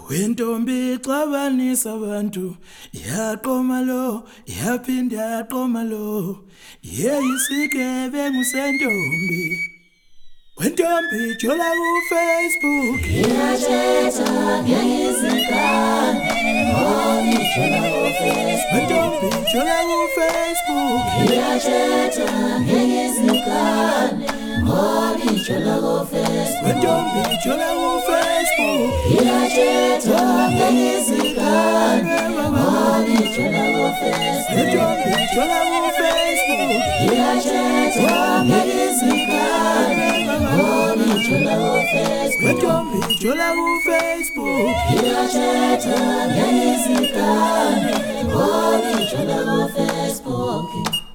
wentombi ixabanisa abantu yaqoma lo yaphinda yaqoma lo yeyisike ngusentombi wentombi jola ku Facebook iyathetha ngezingane ngoni jola ku Facebook wentombi jola ku Facebook iyathetha ngezingane ngoni jola ku Facebook wentombi jola ku Facebook iyathetha ngezingane ngoni jola ku Facebook wentombi jola ku Facebook iyathetha ngezingane ngoni jola ku Facebook wentombi jola ku Facebook iyathetha ngezingane ngoni jola ku Facebook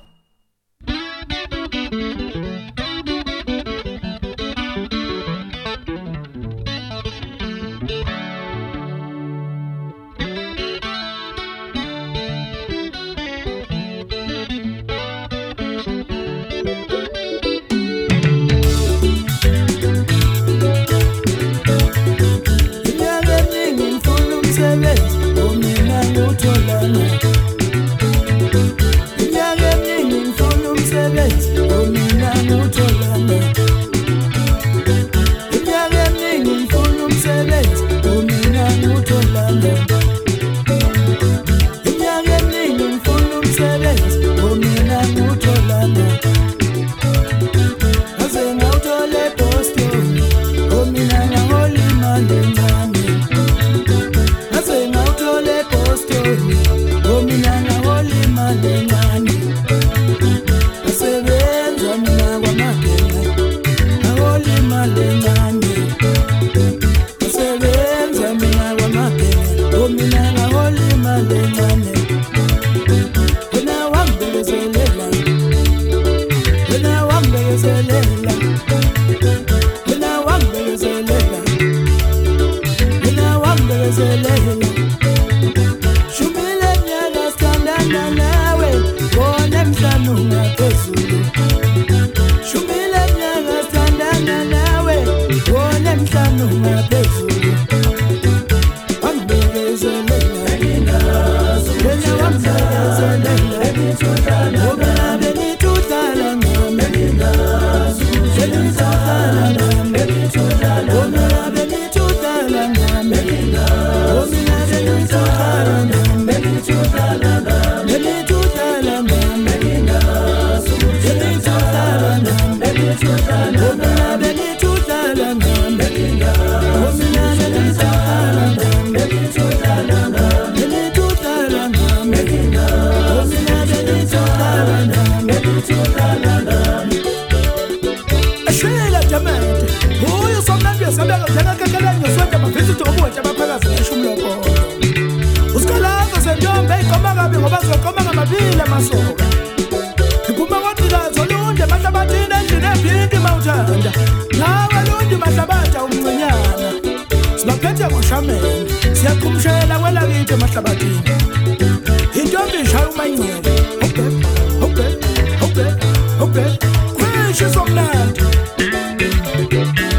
siyakumshela kwela kithi emahlabathini intombi ishaya umanyele okay kwisho somnandi